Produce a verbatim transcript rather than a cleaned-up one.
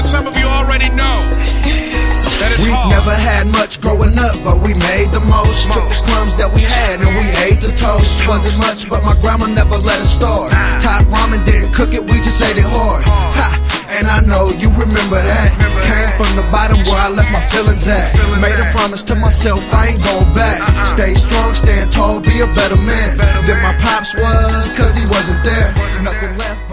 but some of you already know that it's We hard. never had much growing up, but we made the most. Took the crumbs that we had and we ate the toast. Wasn't much, but my grandma never let us starve. Hot ramen, didn't cook it, we just ate it hard. Ha! And I know you remember that. Came from the bottom where I left my feelings at. Made a promise to myself, I ain't going back. Stay strong, stand tall, be a better man than my pops was, cause he wasn't there. Nothing left.